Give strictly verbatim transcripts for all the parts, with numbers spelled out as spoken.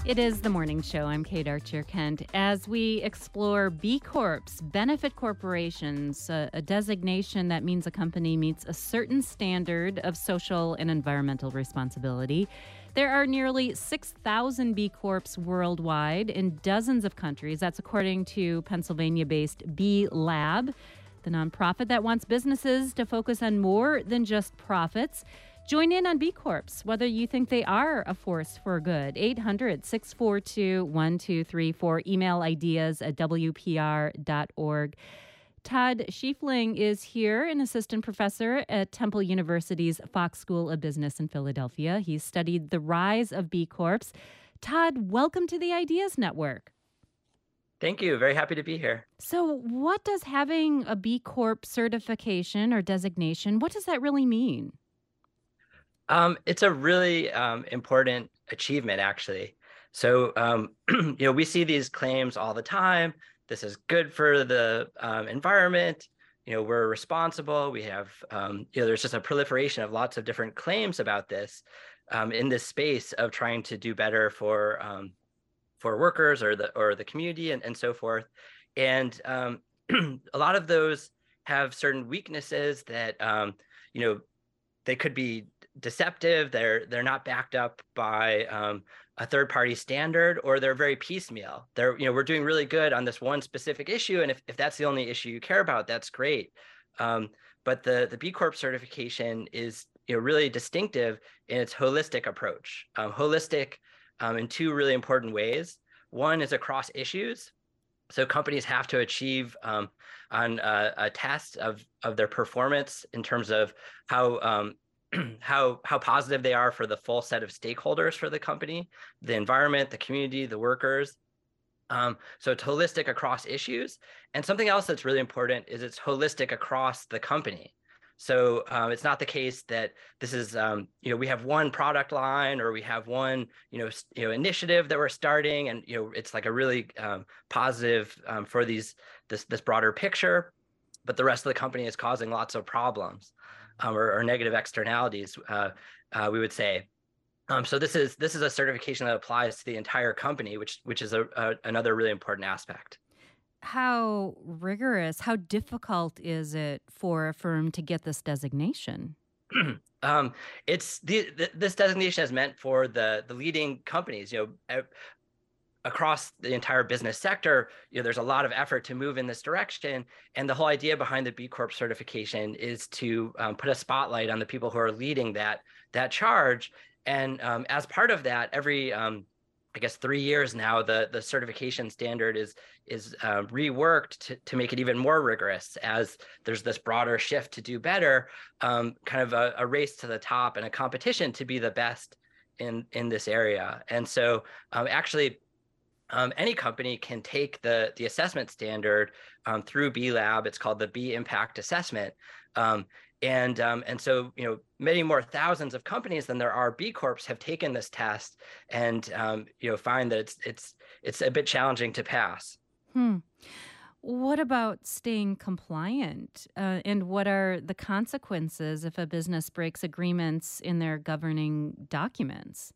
It is the morning show. I'm Kate Archer Kent. As we explore B Corps, benefit corporations, a, a designation that means a company meets a certain standard of social and environmental responsibility. There are nearly six thousand B Corps worldwide in dozens of countries. That's according to Pennsylvania-based B Lab, the nonprofit that wants businesses to focus on more than just profits. Join in on B Corps, whether you think they are a force for good. eight hundred, six four two, one two three four. Email ideas at w p r dot org. Todd Schiefling is here, an assistant professor at Temple University's Fox School of Business in Philadelphia. He's studied the rise of B Corps. Todd, welcome to the Ideas Network. Thank you. Very happy to be here. So what does having a B Corp certification or designation, what does that really mean? Um, it's a really um, important achievement, actually. So, um, you know, we see these claims all the time. This is good for the um, environment. You know, we're responsible. We have, um, you know, there's just a proliferation of lots of different claims about this um, in this space of trying to do better for um, for workers or the or the community and, and so forth. And um, a lot of those have certain weaknesses that, um, you know, they could be deceptive, they're they're not backed up by um, a third-party standard, or they're very piecemeal. They're, you know, we're doing really good on this one specific issue, and if, if that's the only issue you care about, that's great. Um, but the the B Corp certification is, you know, really distinctive in its holistic approach. Um, holistic um, in two really important ways. One is across issues. So companies have to achieve um, on a, a test of of their performance in terms of how um, how how positive they are for the full set of stakeholders for the company, the environment, the community, the workers. Um, so it's holistic across issues. And something else that's really important is it's holistic across the company. So um, it's not the case that this is, um, you know, we have one product line or we have one, you know, you know, initiative that we're starting, and you know, it's like a really um, positive um, for these this this broader picture, but the rest of the company is causing lots of problems um, or, or negative externalities, uh, uh, we would say. Um, so this is this is a certification that applies to the entire company, which which is a, a, another really important aspect. How rigorous, how difficult is it for a firm to get this designation? um, it's the, the, this designation is meant for the the leading companies. You know, across the entire business sector, you know, there's a lot of effort to move in this direction. And the whole idea behind the B Corp certification is to um, put a spotlight on the people who are leading that that charge. And um, as part of that, every um, I guess three years now, the the certification standard is is uh, reworked to, to make it even more rigorous, as there's this broader shift to do better, um, kind of a, a race to the top and a competition to be the best in in this area. And so um, actually, um, any company can take the the assessment standard um, through B Lab. It's called the B Impact Assessment. Um, And um, and so, you know, many more thousands of companies than there are B Corps have taken this test, and um, you know, find that it's it's it's a bit challenging to pass. Hmm. What about staying compliant? Uh, and what are the consequences if a business breaks agreements in their governing documents?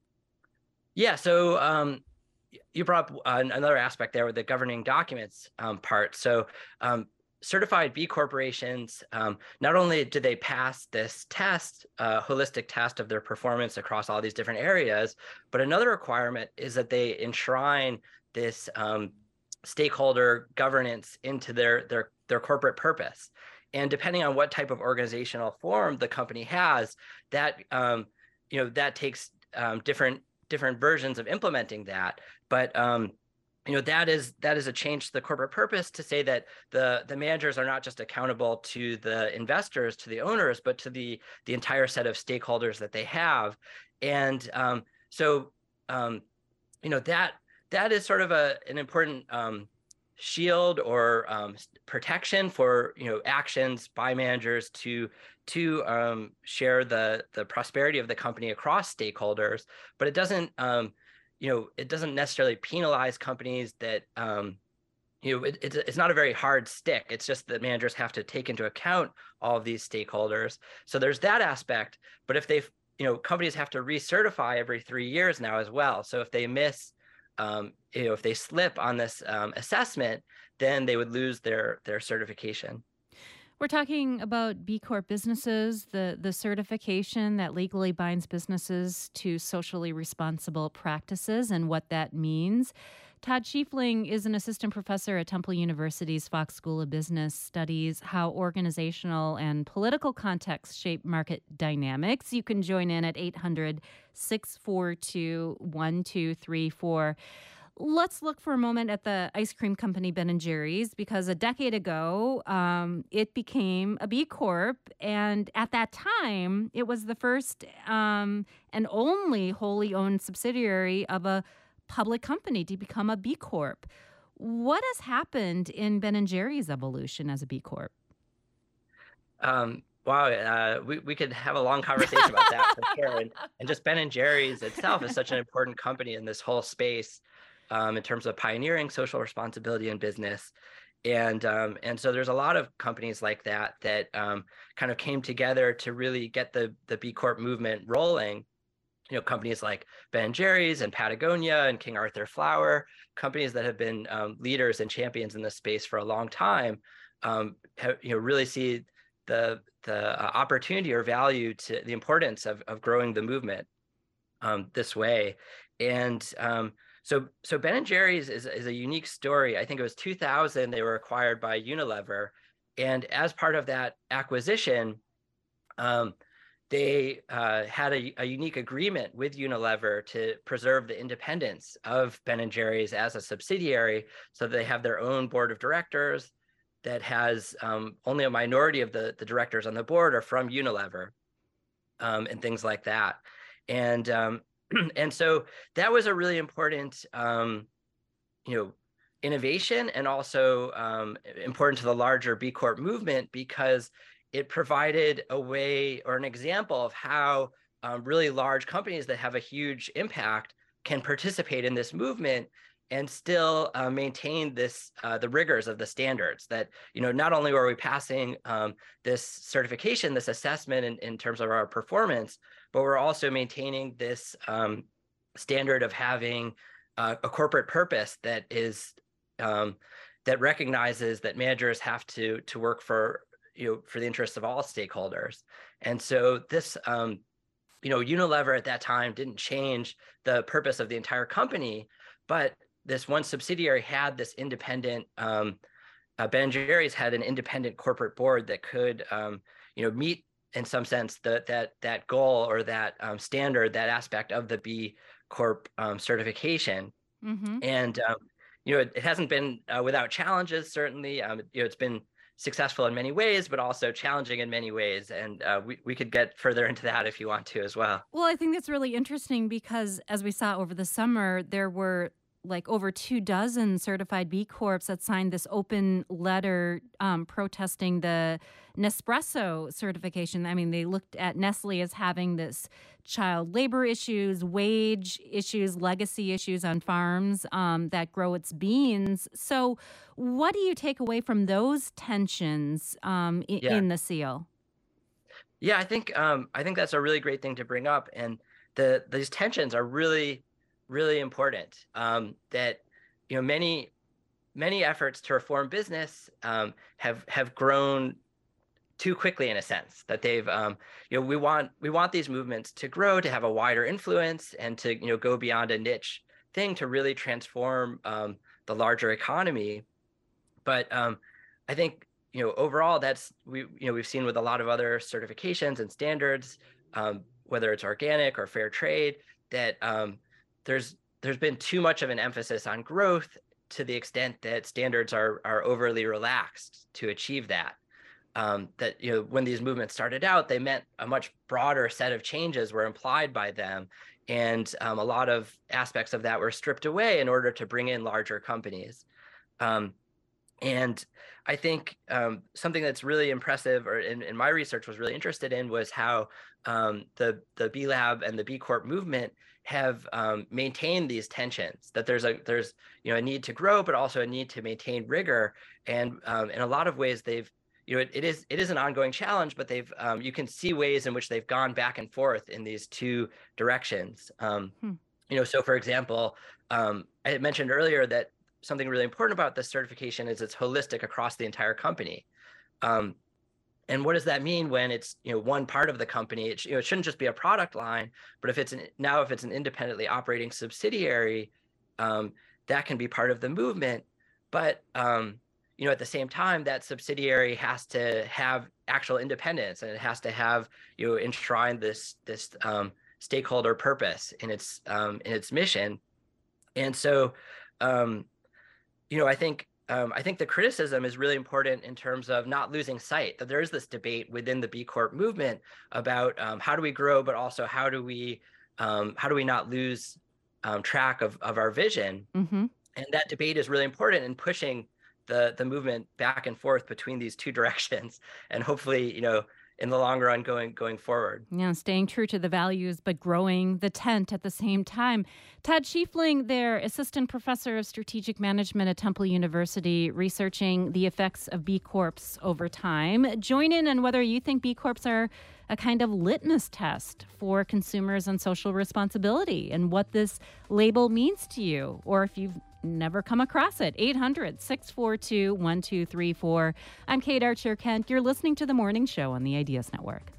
Yeah. So um, you brought up uh, another aspect there with the governing documents um, part. So um, certified B corporations, um, not only do they pass this test, uh, holistic test of their performance across all these different areas, but another requirement is that they enshrine this um, stakeholder governance into their, their, their corporate purpose. And depending on what type of organizational form the company has, that, um, you know, that takes um, different, different versions of implementing that. But um, you know, that is that is a change to the corporate purpose, to say that the the managers are not just accountable to the investors, to the owners, but to the the entire set of stakeholders that they have. And um, so um, you know, that that is sort of a an important um, shield or um, protection for, you know, actions by managers to to um, share the the prosperity of the company across stakeholders. But it doesn't um, you know, it doesn't necessarily penalize companies that, um, you know, it, it's, it's not a very hard stick. It's just that managers have to take into account all of these stakeholders. So there's that aspect. But if they you know, companies have to recertify every three years now as well. So if they miss, um, you know, if they slip on this um, assessment, then they would lose their their certification. We're talking about B Corp businesses, the the certification that legally binds businesses to socially responsible practices and what that means. Todd Schiefling is an assistant professor at Temple University's Fox School of Business, studies how organizational and political contexts shape market dynamics. You can join in at eight hundred, six four two, one two three four. Let's look for a moment at the ice cream company Ben and Jerry's, because a decade ago, um, it became a B Corp. And at that time, it was the first um, and only wholly owned subsidiary of a public company to become a B Corp. What has happened in Ben and Jerry's evolution as a B Corp? Um, wow, uh, we, we could have a long conversation about that for sure. And, and just Ben and Jerry's itself is such an important company in this whole space. Um, in terms of pioneering social responsibility in business. And um, and so there's a lot of companies like that that um, kind of came together to really get the, the B Corp movement rolling. You know, companies like Ben and Jerry's and Patagonia and King Arthur Flour, companies that have been um, leaders and champions in this space for a long time, um, have, you know, really see the the uh, opportunity or value to the importance of, of growing the movement um, this way. And um, So, so Ben and Jerry's is, is a unique story. I think it was two thousand, they were acquired by Unilever. And as part of that acquisition, um, they uh, had a, a unique agreement with Unilever to preserve the independence of Ben and Jerry's as a subsidiary. So they have their own board of directors that has um, only a minority of the, the directors on the board are from Unilever um, and things like that. And um, And so that was a really important, um, you know, innovation, and also um, important to the larger B Corp movement, because it provided a way or an example of how um, really large companies that have a huge impact can participate in this movement and still uh, maintain this uh, the rigors of the standards. That, you know, not only were we passing um, this certification, this assessment in, in terms of our performance, but we're also maintaining this um, standard of having uh, a corporate purpose that is um, that recognizes that managers have to to work for, you know, for the interests of all stakeholders. And so this, um, you know, Unilever at that time didn't change the purpose of the entire company, but this one subsidiary had this independent. Um, uh, Ben and Jerry's had an independent corporate board that could, um, you know, meet in some sense the, that that goal or that um, standard, that aspect of the B Corp um, certification. Mm-hmm. And um, you know, it, it hasn't been uh, without challenges. Certainly, um, you know, it's been successful in many ways, but also challenging in many ways. And uh, we we could get further into that if you want to as well. Well, I think that's really interesting because, as we saw over the summer, there were like over two dozen certified B Corps that signed this open letter um, protesting the Nespresso certification. I mean, they looked at Nestle as having this child labor issues, wage issues, legacy issues on farms um, that grow its beans. So what do you take away from those tensions um, in, Yeah. in the seal? Yeah, I think um, I think that's a really great thing to bring up, and the these tensions are really, really important. Um, that, you know, many many efforts to reform business um, have have grown too quickly, in a sense that they've um, you know, we want we want these movements to grow, to have a wider influence, and to, you know, go beyond a niche thing to really transform um, the larger economy. But um, I think, you know, overall, that's we you know we've seen with a lot of other certifications and standards, um, whether it's organic or fair trade, that um, there's there's been too much of an emphasis on growth to the extent that standards are are overly relaxed to achieve that. Um, that, you know, when these movements started out, they meant a much broader set of changes were implied by them, and um, a lot of aspects of that were stripped away in order to bring in larger companies. Um, And I think um, something that's really impressive, or in, in my research was really interested in, was how um, the the B Lab and the B Corp movement have um, maintained these tensions. That there's a there's you know a need to grow, but also a need to maintain rigor. And um, in a lot of ways, they've you know, it, it is it is an ongoing challenge, but they've um, you can see ways in which they've gone back and forth in these two directions. Um, Hmm. you know, so for example, um, I had mentioned earlier that something really important about this certification is it's holistic across the entire company. Um, and what does that mean when it's, you know, one part of the company? It, you know, it shouldn't just be a product line, but if it's an, now if it's an independently operating subsidiary, um, that can be part of the movement. But um, you know, at the same time, that subsidiary has to have actual independence, and it has to have, you know, enshrine this this um, stakeholder purpose in its um, in its mission. And so, um, you know, I think um, I think the criticism is really important in terms of not losing sight that there is this debate within the B Corp movement about um, how do we grow, but also how do we um, how do we not lose um, track of of our vision. Mm-hmm. And that debate is really important in pushing the the movement back and forth between these two directions, and hopefully, you know, in the long run, going going forward. Yeah, staying true to the values, but growing the tent at the same time. Todd Schiefling, their assistant professor of strategic management at Temple University, researching the effects of B Corps over time. Join in on whether you think B Corps are a kind of litmus test for consumers and social responsibility and what this label means to you, or if you've never come across it. eight hundred, six four two, one two three four. I'm Kate Archer Kent. You're listening to The Morning Show on the Ideas Network.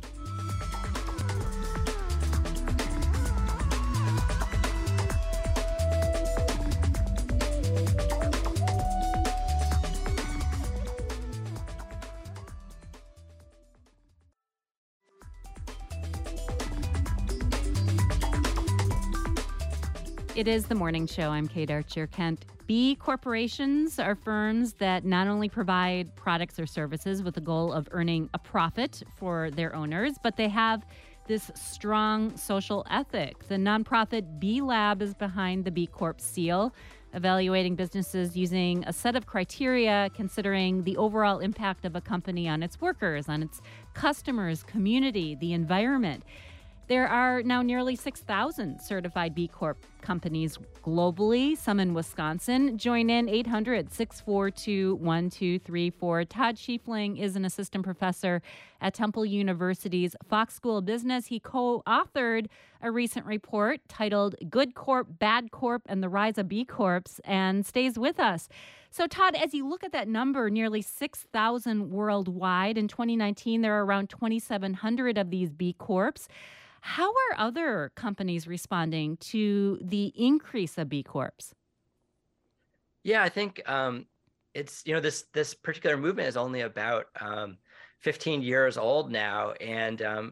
It is The Morning Show. I'm Kate Archer Kent. B corporations are firms that not only provide products or services with the goal of earning a profit for their owners, but they have this strong social ethic. The nonprofit B Lab is behind the B Corp seal, evaluating businesses using a set of criteria considering the overall impact of a company on its workers, on its customers, community, the environment. There are now nearly six thousand certified B Corp companies globally, some in Wisconsin. Join in eight hundred, six four two, one two three four. Todd Schiefling is an assistant professor at Temple University's Fox School of Business. He co-authored a recent report titled Good Corp, Bad Corp, and the Rise of B Corps, and stays with us. So, Todd, as you look at that number, nearly six thousand worldwide. In twenty nineteen, there are around twenty-seven hundred of these B Corps. How are other companies responding to the increase of B Corps? Yeah, I think um, it's, you know, this this particular movement is only about um, fifteen years old now. And, um,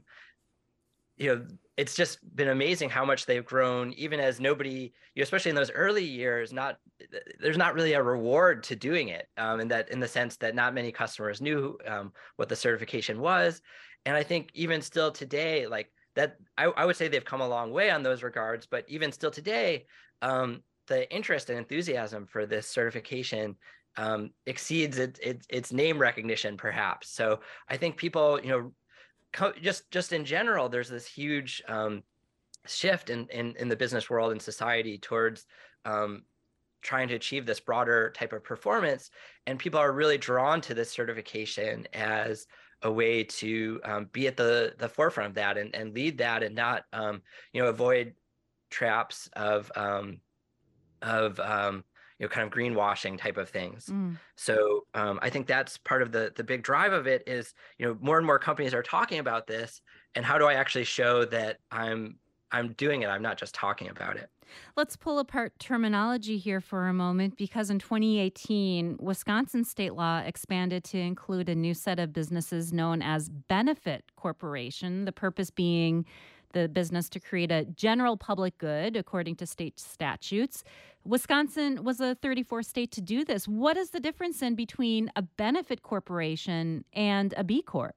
you know, it's just been amazing how much they've grown, even as nobody, you know, especially in those early years, not there's not really a reward to doing it um, in that in the sense that not many customers knew um, what the certification was. And I think even still today, like, that I, I would say they've come a long way on those regards, but even still today, um, the interest and enthusiasm for this certification um, exceeds its, its its name recognition, perhaps. So I think people, you know, co- just just in general, there's this huge um, shift in, in in the business world and society towards um, trying to achieve this broader type of performance, and people are really drawn to this certification as a way to um, be at the the forefront of that and, and lead that, and not um, you know, avoid traps of um, of um, you know, kind of greenwashing type of things. Mm. So um, I think that's part of the the big drive of it is, you know, more and more companies are talking about this, and how do I actually show that I'm I'm doing it? I'm not just talking about it. Let's pull apart terminology here for a moment, because in twenty eighteen, Wisconsin state law expanded to include a new set of businesses known as benefit corporation, the purpose being the business to create a general public good according to state statutes. Wisconsin was a thirty-fourth state to do this. What is the difference in between a benefit corporation and a B Corp?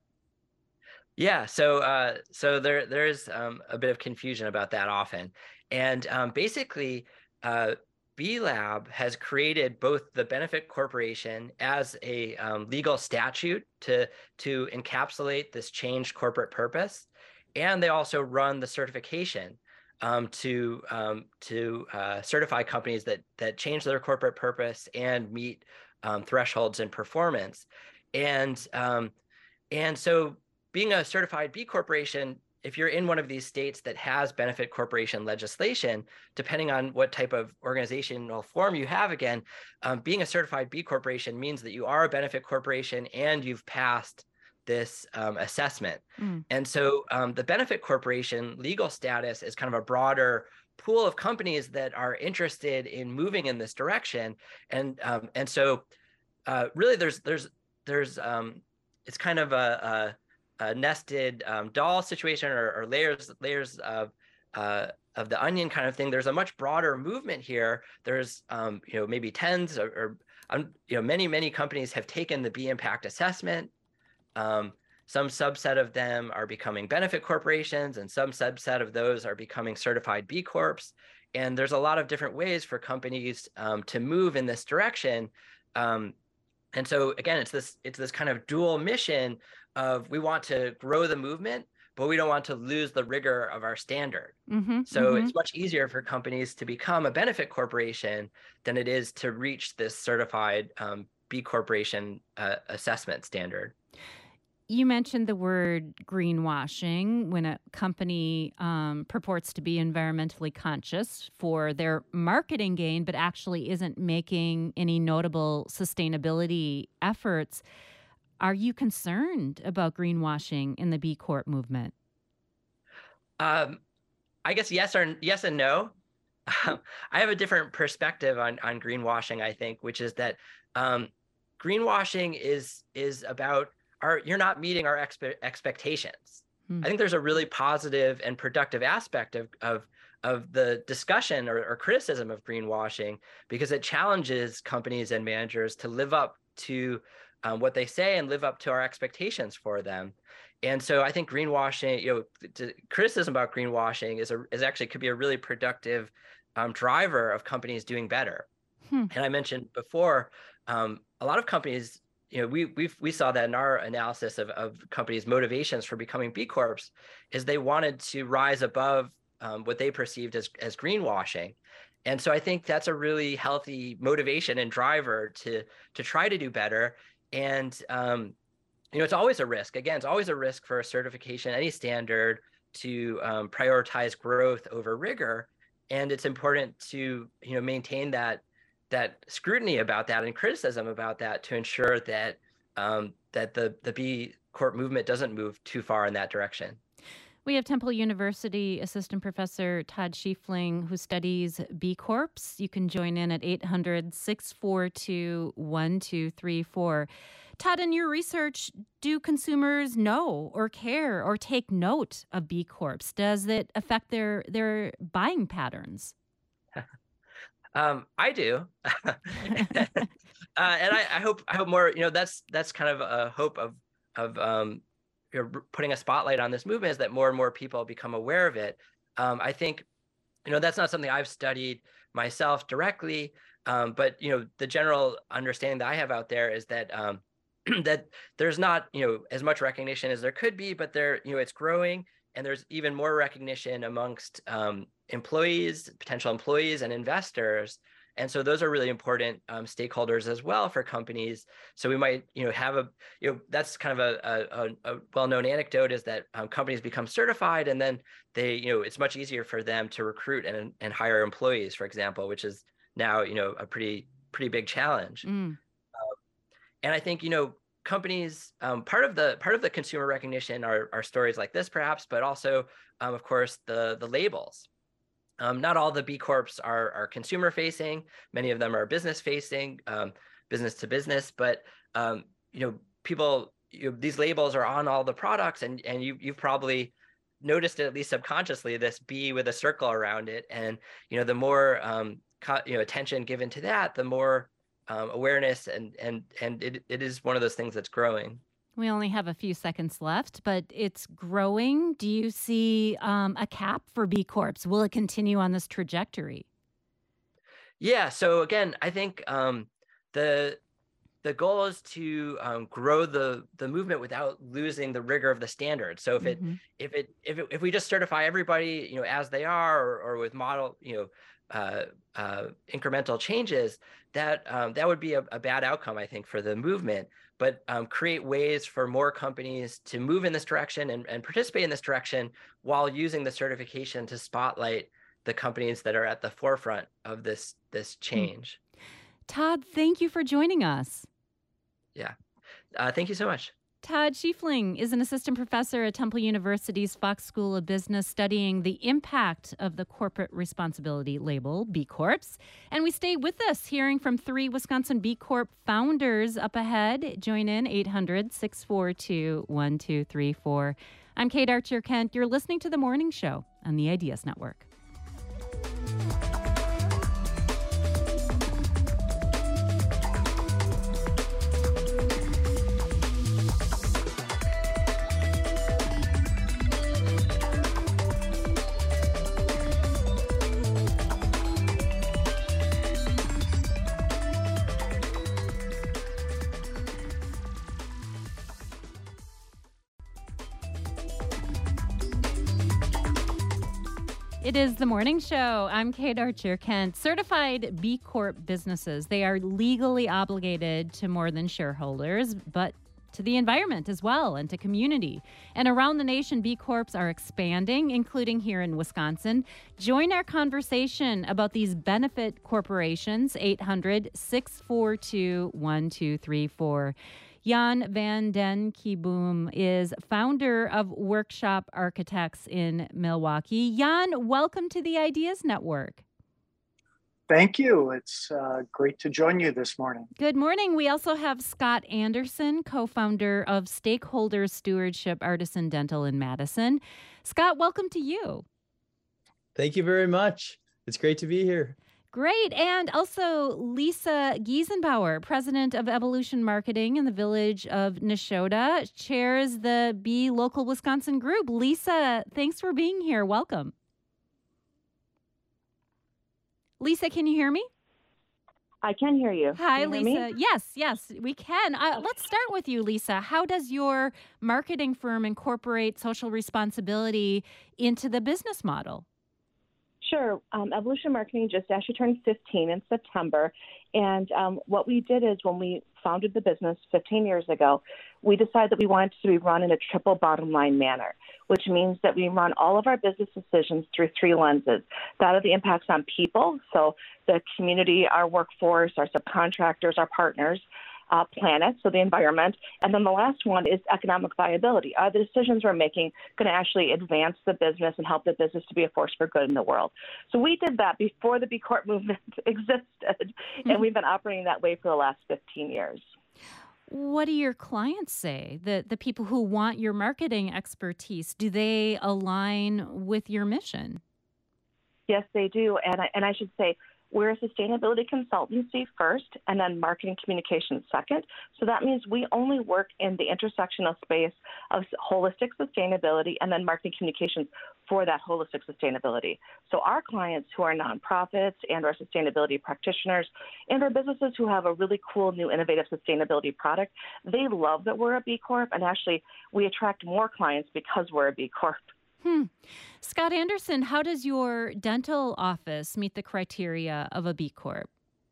Yeah, so uh, so there there is um, a bit of confusion about that often, and um, basically, uh, B Lab has created both the benefit corporation as a um, legal statute to to encapsulate this changed corporate purpose, and they also run the certification um, to um, to uh, certify companies that that change their corporate purpose and meet um, thresholds in performance. And um, and so being a certified B Corporation, if you're in one of these states that has benefit corporation legislation, depending on what type of organizational form you have, again, um, being a certified B Corporation means that you are a benefit corporation and you've passed this um, assessment. Mm. And so um, the benefit corporation legal status is kind of a broader pool of companies that are interested in moving in this direction. And um, and so uh, really there's there's there's um, it's kind of a, a, a nested um, doll situation, or, or layers layers of uh, of the onion kind of thing. There's a much broader movement here. There's um, you know maybe tens or, or um, you know many many companies have taken the B impact assessment. Um, some subset of them are becoming benefit corporations, and some subset of those are becoming certified B Corps. And there's a lot of different ways for companies um, to move in this direction. Um, and so again, it's this it's this kind of dual mission of we want to grow the movement, but we don't want to lose the rigor of our standard. Mm-hmm, So mm-hmm. it's much easier for companies to become a benefit corporation than it is to reach this certified um, B Corporation uh, assessment standard. You mentioned the word greenwashing when a company um, purports to be environmentally conscious for their marketing gain, but actually isn't making any notable sustainability efforts. Are you concerned about greenwashing in the B Corp movement? Um, I guess yes or yes and no. I have a different perspective on on greenwashing, I think, which is that um, greenwashing is is about our you're not meeting our expe- expectations. Hmm. I think there's a really positive and productive aspect of of of the discussion or, or criticism of greenwashing, because it challenges companies and managers to live up to um, what they say and live up to our expectations for them. And so I think greenwashing, you know, to, criticism about greenwashing is a is actually could be a really productive um, driver of companies doing better. Hmm. And I mentioned before, um, a lot of companies, you know, we we we saw that in our analysis of of companies' motivations for becoming B Corps, is they wanted to rise above um, what they perceived as as greenwashing. And so I think that's a really healthy motivation and driver to to try to do better. And um, you know, it's always a risk. Again, it's always a risk for a certification, any standard, to um, prioritize growth over rigor. And it's important to, you know, maintain that that scrutiny about that and criticism about that to ensure that um, that the the B Corp movement doesn't move too far in that direction. We have Temple University Assistant Professor Todd Schiefling, who studies B Corps. You can join in at eight hundred, six four two, one two three four. Todd, in your research, do consumers know or care or take note of B Corps? Does it affect their their buying patterns? Um, I do, uh, and I, I hope I hope more. You know, that's that's kind of a hope of of um, you know, putting a spotlight on this movement, is that more and more people become aware of it. Um, I think, you know, that's not something I've studied myself directly, um, but you know, the general understanding that I have out there is that um, that there's not, you know, as much recognition as there could be, but there, you know, it's growing, and there's even more recognition amongst um, employees, potential employees, and investors. And so those are really important um, stakeholders as well for companies. So we might, you know, have a, you know, that's kind of a, a, a well-known anecdote, is that um, companies become certified, and then they, you know, it's much easier for them to recruit and and hire employees, for example, which is now, you know, a pretty pretty big challenge. Mm. Um, and I think, you know, companies, um, part of the part of the consumer recognition are, are stories like this, perhaps, but also, um, of course, the the labels. Um, not all the B Corps are are consumer facing. Many of them are business facing, um, business to business. But um, you know, people, you know, these labels are on all the products, and and you you've probably noticed it, at least subconsciously, this B with a circle around it. And you know, the more um, co- you know attention given to that, the more um, awareness, and and and it it is one of those things that's growing. We only have a few seconds left, but it's growing. Do you see um, a cap for B Corps? Will it continue on this trajectory? Yeah. So again, I think um, the the goal is to um, grow the the movement without losing the rigor of the standard. So if it mm-hmm. if it if it, if we just certify everybody, you know, as they are, or, or with model, you know, uh, uh, incremental changes, that um, that would be a, a bad outcome, I think, for the movement. but um, create ways for more companies to move in this direction and, and participate in this direction while using the certification to spotlight the companies that are at the forefront of this, this change. Todd, thank you for joining us. Yeah. Uh, thank you so much. Todd Schiefling is an assistant professor at Temple University's Fox School of Business studying the impact of the corporate responsibility label, B Corps. And we stay with us hearing from three Wisconsin B Corp founders up ahead. Join in eight hundred, six four two, one two three four. I'm Kate Archer Kent. You're listening to The Morning Show on the Ideas Network. It is The Morning Show. I'm Kate Archer Kent. Certified B Corp businesses, they are legally obligated to more than shareholders, but to the environment as well and to community. And around the nation, B Corps are expanding, including here in Wisconsin. Join our conversation about these benefit corporations, eight hundred, six four two, one two three four. Jan van den Kieboom is founder of Workshop Architects in Milwaukee. Jan, welcome to the Ideas Network. Thank you. It's uh, great to join you this morning. Good morning. We also have Scott Anderson, co-founder of Stakeholder Stewardship Artisan Dental in Madison. Scott, welcome to you. Thank you very much. It's great to be here. Great. And also Lisa Giesenbauer, president of Evolution Marketing in the village of Nashotah, chairs the B Local Wisconsin group. Lisa, thanks for being here. Welcome. Lisa, can you hear me? I can hear you. Hi, can you Lisa. Yes, yes, we can. Uh, let's start with you, Lisa. How does your marketing firm incorporate social responsibility into the business model? Sure. Um, Evolution Marketing just actually turned fifteen in September. And um, what we did is when we founded the business fifteen years ago, we decided that we wanted to be run in a triple bottom line manner, which means that we run all of our business decisions through three lenses. That are the impacts on people, so the community, our workforce, our subcontractors, our partners, Uh, planet, so the environment. And then the last one is economic viability. Are the decisions we're making going to actually advance the business and help the business to be a force for good in the world? So we did that before the B Corp movement existed, mm-hmm. and we've been operating that way for the last fifteen years. What do your clients say? The, the people who want your marketing expertise, do they align with your mission? Yes, they do. And I, and I should say, we're a sustainability consultancy first and then marketing communications second. So that means we only work in the intersectional space of holistic sustainability and then marketing communications for that holistic sustainability. So our clients who are nonprofits and our sustainability practitioners and our businesses who have a really cool new innovative sustainability product, they love that we're a B Corp, and actually we attract more clients because we're a B Corp. Hmm. Scott Anderson, how does your dental office meet the criteria of a B Corp?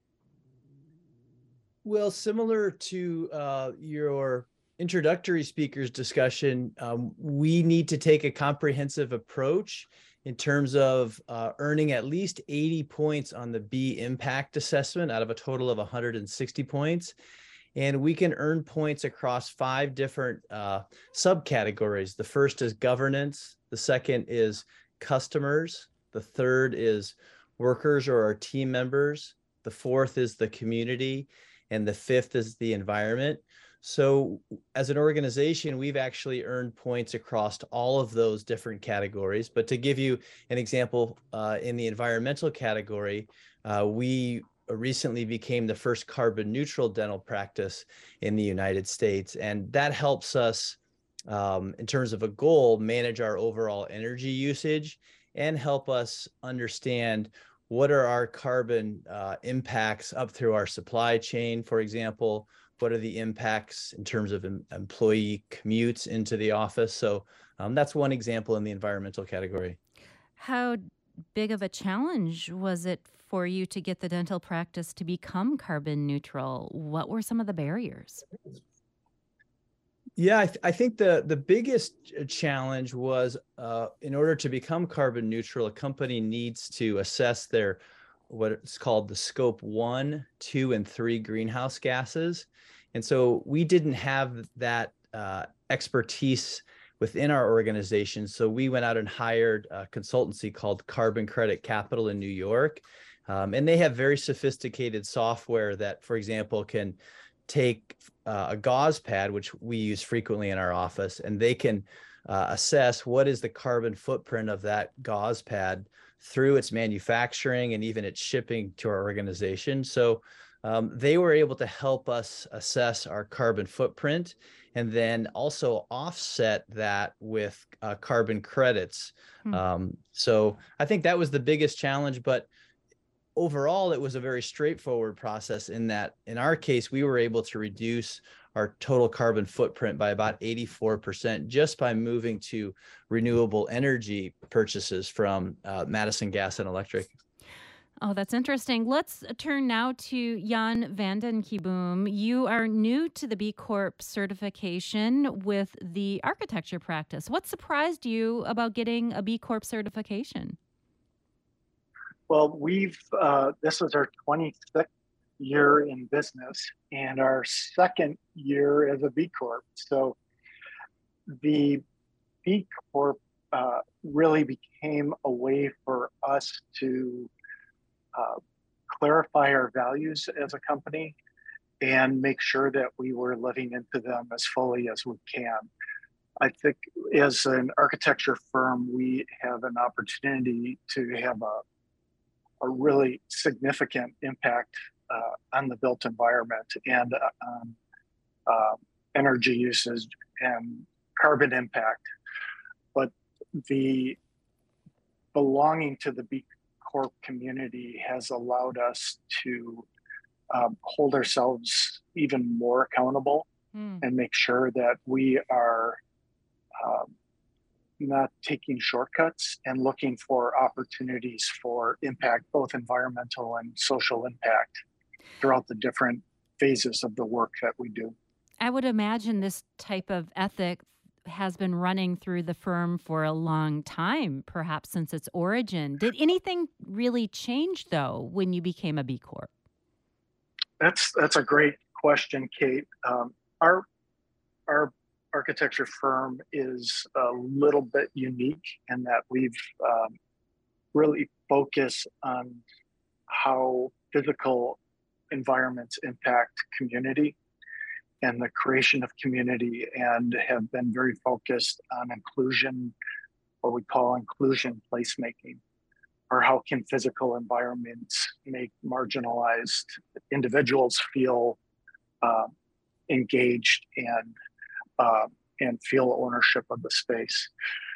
Well, similar to uh, your introductory speaker's discussion, um, we need to take a comprehensive approach in terms of uh, earning at least eighty points on the B impact assessment out of a total of one hundred sixty points. And we can earn points across five different uh, subcategories. The first is governance. The second is customers. The third is workers or our team members. The fourth is the community. And the fifth is the environment. So as an organization, we've actually earned points across all of those different categories. But to give you an example, uh, in the environmental category, uh, we recently became the first carbon neutral dental practice in the United States. And that helps us, um, in terms of a goal, manage our overall energy usage and help us understand what are our carbon uh, impacts up through our supply chain, for example. What are the impacts in terms of em- employee commutes into the office? So um, that's one example in the environmental category. How big of a challenge was it for you to get the dental practice to become carbon neutral? What were some of the barriers? Yeah, I, th- I think the the biggest challenge was uh, in order to become carbon neutral, a company needs to assess their what it's called the scope one, two, and three greenhouse gases. And so we didn't have that uh, expertise within our organization. So we went out and hired a consultancy called Carbon Credit Capital in New York. Um, and they have very sophisticated software that, for example, can take uh, a gauze pad, which we use frequently in our office, and they can uh, assess what is the carbon footprint of that gauze pad through its manufacturing and even its shipping to our organization. So um, they were able to help us assess our carbon footprint and then also offset that with uh, carbon credits. Hmm. Um, so I think that was the biggest challenge, but overall, it was a very straightforward process in that, in our case, we were able to reduce our total carbon footprint by about eighty-four percent just by moving to renewable energy purchases from uh, Madison Gas and Electric. Oh, that's interesting. Let's turn now to Jan Vanden Kieboom. You are new to the B Corp certification with the architecture practice. What surprised you about getting a B Corp certification? Well, we've, uh, this is our twenty-sixth year in business and our second year as a B Corp. So the B Corp uh, really became a way for us to uh, clarify our values as a company and make sure that we were living into them as fully as we can. I think as an architecture firm, we have an opportunity to have a a really significant impact uh, on the built environment and uh, on uh, energy usage and carbon impact. But the belonging to the B Corp community has allowed us to um, hold ourselves even more accountable mm. and make sure that we are um, not taking shortcuts and looking for opportunities for impact, both environmental and social impact throughout the different phases of the work that we do. I would imagine this type of ethic has been running through the firm for a long time, perhaps since its origin. Did anything really change, though, when you became a B Corp? That's that's a great question, Kate. Um, our our architecture firm is a little bit unique in that we've um, really focused on how physical environments impact community and the creation of community, and have been very focused on inclusion, what we call inclusion placemaking, or how can physical environments make marginalized individuals feel uh, engaged and Uh, and feel ownership of the space.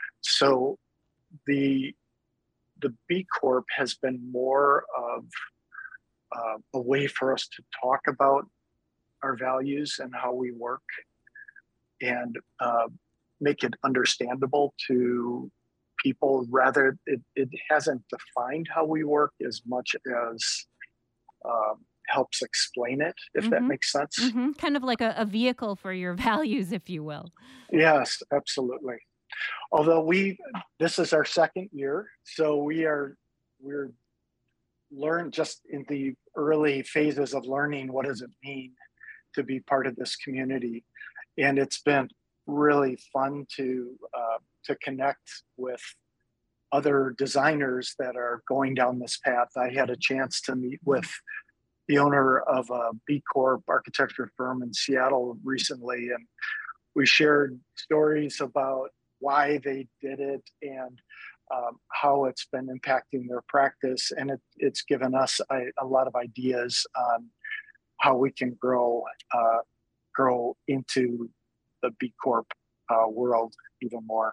So the the B Corp has been more of uh, a way for us to talk about our values and how we work and uh, make it understandable to people. Rather, it, it hasn't defined how we work as much as um, helps explain it, if mm-hmm. that makes sense. Mm-hmm. Kind of like a, a vehicle for your values, if you will. Yes, absolutely. Although we, this is our second year, so we are, we're learn just in the early phases of learning what does it mean to be part of this community, and it's been really fun to uh, to connect with other designers that are going down this path. I had a chance to meet with the owner of a B Corp architecture firm in Seattle recently, and we shared stories about why they did it and um, how it's been impacting their practice. And it, it's given us a, a lot of ideas on how we can grow uh, grow into the B Corp uh, world even more.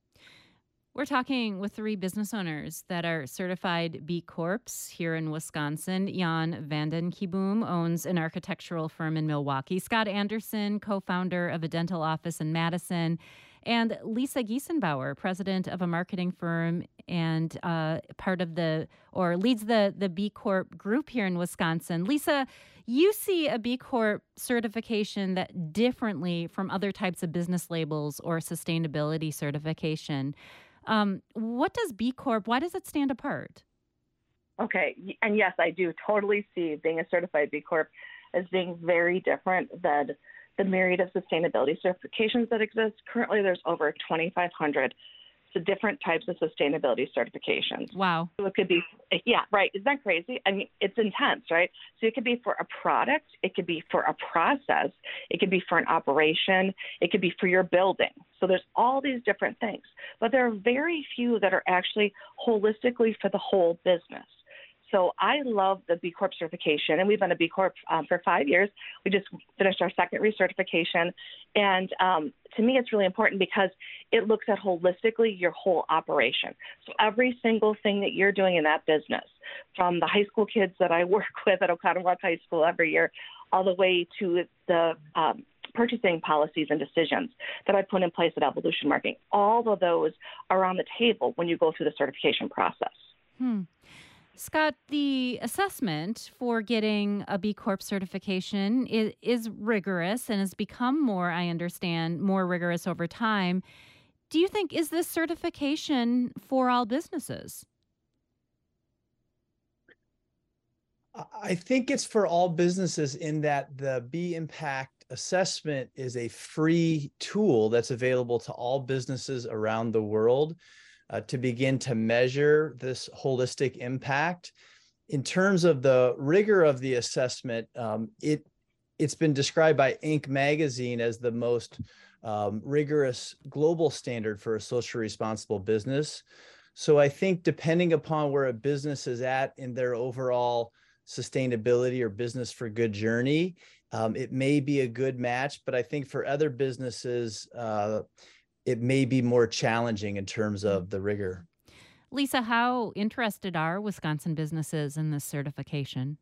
We're talking with three business owners that are certified B Corps here in Wisconsin. Jan Vanden Kieboom owns an architectural firm in Milwaukee. Scott Anderson, co-founder of a dental office in Madison. and Lisa Giesenbauer, president of a marketing firm and uh, part of the, or leads the, the B Corp group here in Wisconsin. Lisa, you see a B Corp certification that differently from other types of business labels or sustainability certification. Um, what does B Corp, why does it stand apart? Okay, and yes, I do totally see being a certified B Corp as being very different than the myriad of sustainability certifications that exist. Currently, there's over twenty-five hundred so different types of sustainability certifications. Wow. So it could be, yeah, right. Isn't that crazy? I mean, it's intense, right? So it could be for a product. It could be for a process. It could be for an operation. It could be for your building. So there's all these different things. But there are very few that are actually holistically for the whole business. So I love the B Corp certification, and we've been a B Corp um, for five years. We just finished our second recertification, and um, to me, it's really important because it looks at holistically your whole operation. So every single thing that you're doing in that business, from the high school kids that I work with at Oconomowoc High School every year, all the way to the um, purchasing policies and decisions that I put in place at Evolution Marketing, all of those are on the table when you go through the certification process. Hmm. Scott, the assessment for getting a B Corp certification is, is rigorous and has become more, I understand, more rigorous over time. Do you think, is this certification for all businesses? I think it's for all businesses in that the B Impact assessment is a free tool that's available to all businesses around the world. Uh, to begin to measure this holistic impact. In terms of the rigor of the assessment, um, it, it's been described by Inc magazine as the most um, rigorous global standard for a socially responsible business. So I think depending upon where a business is at in their overall sustainability or business for good journey, um, it may be a good match, but I think for other businesses, uh, it may be more challenging in terms of the rigor. Lisa, how interested are Wisconsin businesses in this certification?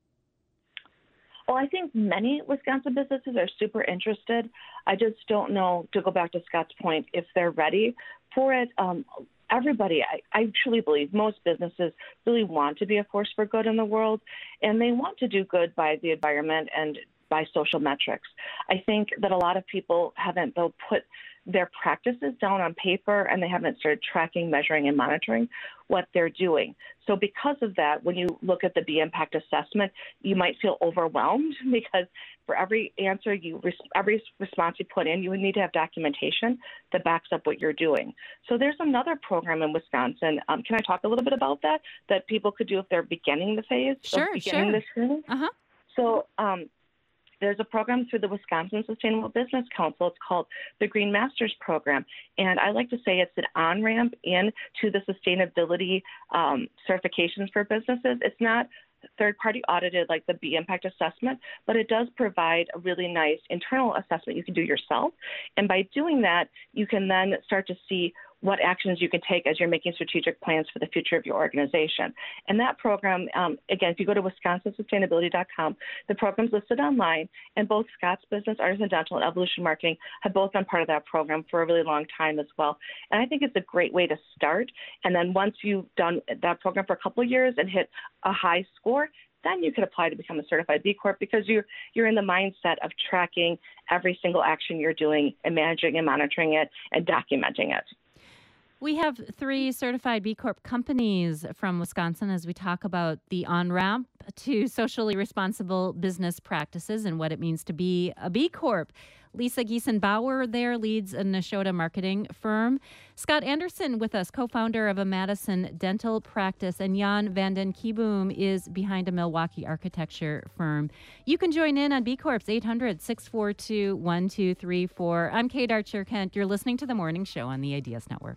Well, I think many Wisconsin businesses are super interested. I just don't know, to go back to Scott's point, if they're ready for it. Um, everybody, I, I truly believe most businesses really want to be a force for good in the world, and they want to do good by the environment and by social metrics. I think that a lot of people haven't, though, put their practices down on paper, and they haven't started tracking, measuring, and monitoring what they're doing. So because of that, when you look at the B Impact assessment, you might feel overwhelmed because for every answer you, every response you put in, you would need to have documentation that backs up what you're doing. So there's another program in Wisconsin. Um, can I talk a little bit about that, that people could do if they're beginning the phase? Sure, beginning sure. This screening? Uh-huh. So, um, there's a program through the Wisconsin Sustainable Business Council. It's called the Green Masters Program. And I like to say it's an on-ramp into the sustainability um, certifications for businesses. It's not third-party audited like the B Impact assessment, but it does provide a really nice internal assessment you can do yourself. And by doing that, you can then start to see what actions you can take as you're making strategic plans for the future of your organization. And that program, um, again, if you go to wisconsin sustainability dot com, the program's listed online, and both Scott's Business, Artisan Dental, and Evolution Marketing have both been part of that program for a really long time as well. And I think it's a great way to start. And then once you've done that program for a couple of years and hit a high score, then you can apply to become a certified B Corp because you're you're in the mindset of tracking every single action you're doing and managing and monitoring it and documenting it. We have three certified B Corp companies from Wisconsin as we talk about the on-ramp to socially responsible business practices and what it means to be a B Corp. Lisa Giesenbauer there leads a Nashotah marketing firm. Scott Anderson with us, co-founder of a Madison dental practice, and Jan van den Kieboom is behind a Milwaukee architecture firm. You can join in on B Corps, eight hundred, six four two, one two three four. I'm Kate Archer-Kent. You're listening to The Morning Show on the Ideas Network.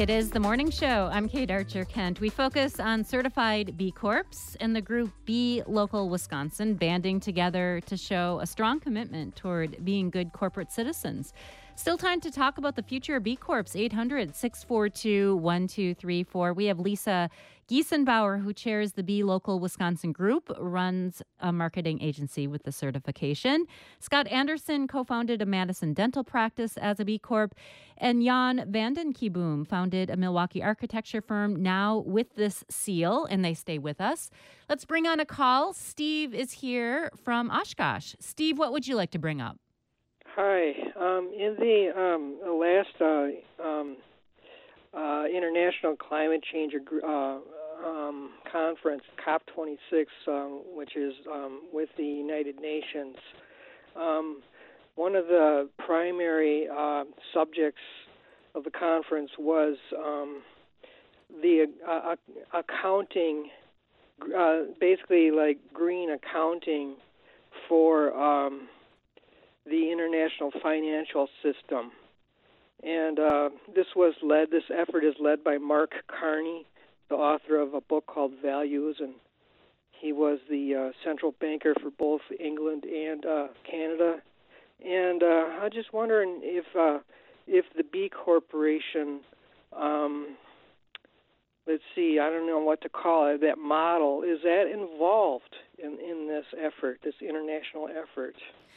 It is the morning show. I'm Kate Archer Kent. We focus on certified B Corps and the group Be Local Wisconsin banding together to show a strong commitment toward being good corporate citizens. Still time to talk about the future of B Corps. eight hundred, six four two, one two three four. We have Lisa Giesenbauer, who chairs the Be Local Wisconsin group, runs a marketing agency with the certification. Scott Anderson co-founded a Madison dental practice as a B Corp. And Jan Vandenkieboom founded a Milwaukee architecture firm now with this seal, and they stay with us. Let's bring on a call. Steve is here from Oshkosh. Steve, what would you like to bring up? Hi. Um, in the um, last uh, um, uh, International Climate Change uh, um, Conference, COP twenty-six, um, which is um, with the United Nations, um, one of the primary uh, subjects of the conference was um, the uh, accounting, uh, basically like green accounting for um, the international financial system. And uh, this was led, this effort is led by Mark Carney, the author of a book called Values, and he was the uh, central banker for both England and uh, Canada. And uh, I'm just wondering if uh, if the B Corporation, um, let's see, I don't know what to call it, that model, is that involved in, in this effort, this international effort?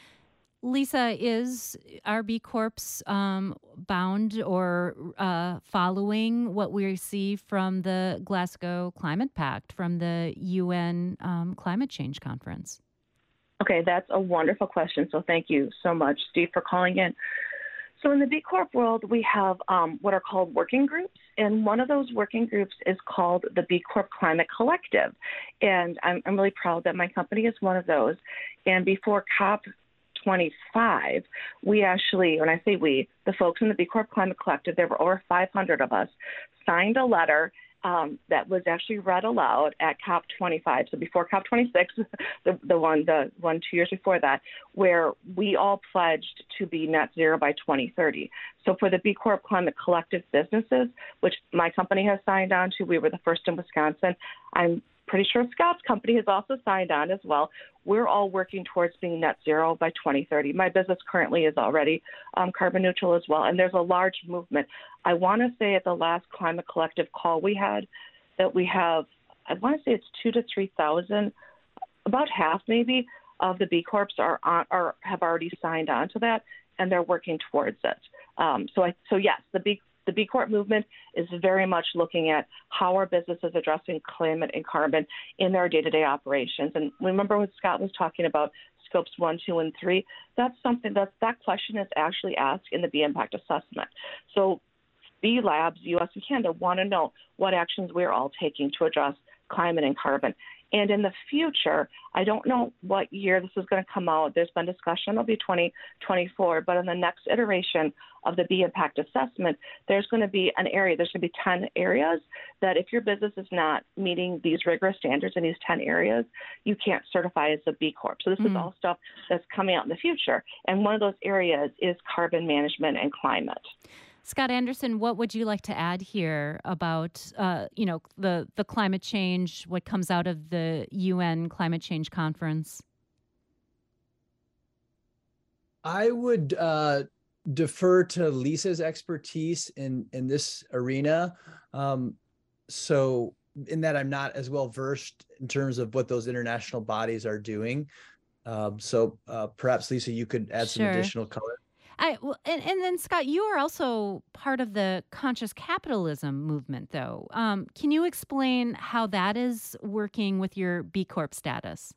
Lisa, is our B Corps um, bound or uh, following what we see from the Glasgow Climate Pact, from the U N um, Climate Change Conference? Okay, that's a wonderful question. So thank you so much, Steve, for calling in. So in the B Corp world, we have um, what are called working groups, and one of those working groups is called the B Corp Climate Collective. And I'm, I'm really proud that my company is one of those. And before COP twenty-five, we actually, when I say we, the folks in the B Corp Climate Collective, there were over five hundred of us, signed a letter um, that was actually read aloud at COP twenty-five. So before COP twenty-six, the, the one the one two years before that, where we all pledged to be net zero by twenty thirty. So for the B Corp Climate Collective businesses, which my company has signed on to, we were the first in Wisconsin. I'm pretty sure Scott's company has also signed on as well. We're all working towards being net zero by twenty thirty. My business currently is already um, carbon neutral as well, and there's a large movement. I want to say at the last Climate Collective call we had that we have, I want to say it's two to three thousand, about half maybe of the B Corps are on, are have already signed on to that, and they're working towards it. Um, so I, so yes, the B The B Corp movement is very much looking at how our business is addressing climate and carbon in their day-to-day operations. And remember when Scott was talking about scopes one, two, and three, that's something that that question is actually asked in the B Impact Assessment. So B Labs, U S and Canada want to know what actions we're all taking to address climate and carbon. And in the future, I don't know what year this is going to come out. There's been discussion it'll be twenty twenty-four, but in the next iteration of the B Impact Assessment, there's going to be an area, there's going to be ten areas that if your business is not meeting these rigorous standards in these ten areas, you can't certify as a B Corp. So this mm-hmm. is all stuff that's coming out in the future. And one of those areas is carbon management and climate. Scott Anderson, what would you like to add here about, uh, you know, the, the climate change, what comes out of the U N Climate Change Conference? I would uh, defer to Lisa's expertise in, in this arena. Um, so in that I'm not as well versed in terms of what those international bodies are doing. Um, so uh, perhaps, Lisa, you could add Sure. some additional color. I, well, and, and then, Scott, you are also part of the conscious capitalism movement, though. Um, can you explain how that is working with your B Corp status?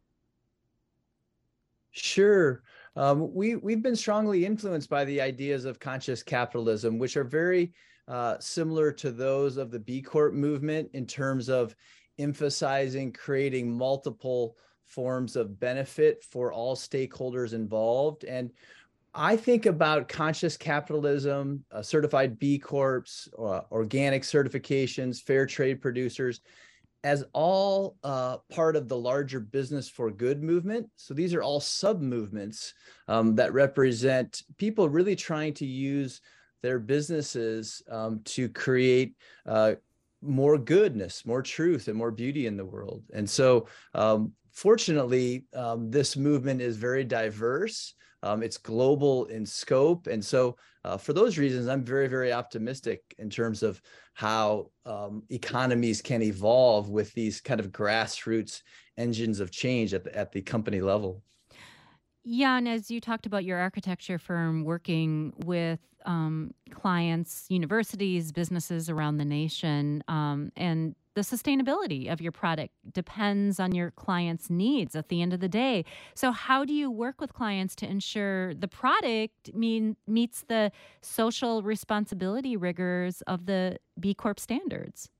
Sure. Um, we, we've been strongly influenced by the ideas of conscious capitalism, which are very uh, similar to those of the B Corp movement in terms of emphasizing creating multiple forms of benefit for all stakeholders involved. And I think about conscious capitalism, uh, certified B Corps, uh, organic certifications, fair trade producers, as all uh, part of the larger business for good movement. So these are all sub-movements um, that represent people really trying to use their businesses um, to create uh, more goodness, more truth, and more beauty in the world. And so, um, fortunately, um, this movement is very diverse. Um, it's global in scope. And so uh, for those reasons, I'm very, very optimistic in terms of how um, economies can evolve with these kind of grassroots engines of change at the, at the company level. Jan, as you talked about your architecture firm working with um, clients, universities, businesses around the nation, um, and the sustainability of your product depends on your clients' needs at the end of the day. So how do you work with clients to ensure the product mean, meets the social responsibility rigors of the B Corp standards?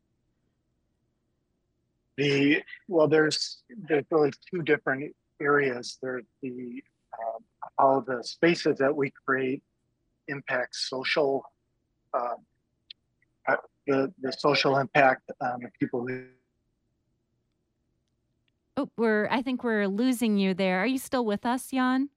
The well, there's there's really two different areas. There's the um, how the spaces that we create impact social, uh, uh, the the social impact on the people who. Oh, we're. I think we're losing you there. Are you still with us, Jan?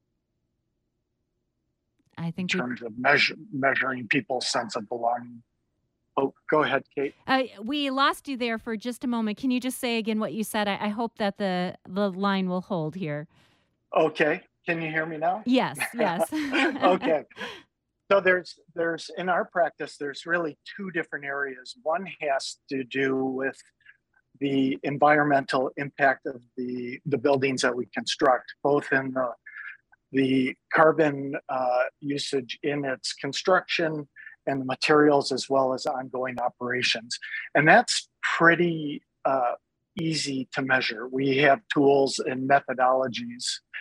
I think in terms we... of measure, measuring people's sense of belonging. Oh, go ahead, Kate. Uh, we lost you there for just a moment. Can you just say again what you said? I, I hope that the the line will hold here. Okay. Can you hear me now? Yes. Yes. Okay. So there's there's in our practice, there's really two different areas. One has to do with the environmental impact of the the buildings that we construct, both in the the carbon uh, usage in its construction and the materials, as well as ongoing operations. And that's pretty uh, easy to measure. We have tools and methodologies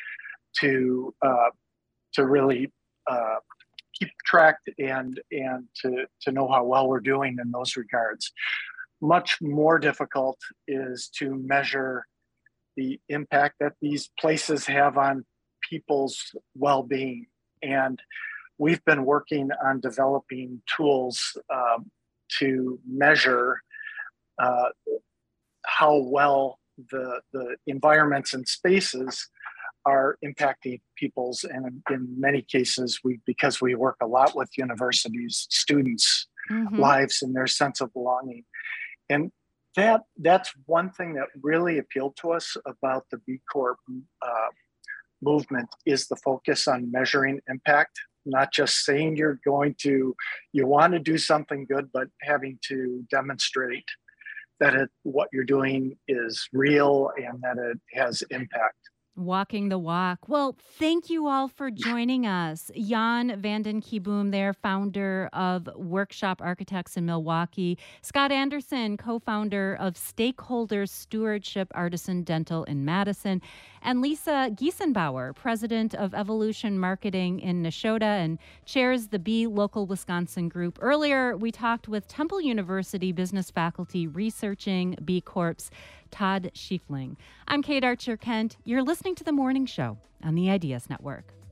to uh, to really uh, keep track and and to, to know how well we're doing in those regards. Much more difficult is to measure the impact that these places have on people's well-being. And we've been working on developing tools um, to measure uh, how well the, the environments and spaces are impacting people's, and in many cases, we because we work a lot with universities, students' mm-hmm. lives and their sense of belonging. And that that's one thing that really appealed to us about the B Corp uh, movement is the focus on measuring impact. Not just saying you're going to, you want to do something good, but having to demonstrate that it, what you're doing is real and that it has impact. Walking the walk. Well, thank you all for joining us. Jan Vanden Kieboom there, founder of Workshop Architects in Milwaukee. Scott Anderson, co-founder of Stakeholders Stewardship Artisan Dental in Madison. And Lisa Giesenbauer, president of Evolution Marketing in Nashotah and chairs the B Local Wisconsin Group. Earlier, we talked with Temple University business faculty researching B Corps, Todd Schiefling. I'm Kate Archer Kent. You're listening to The Morning Show on the Ideas Network.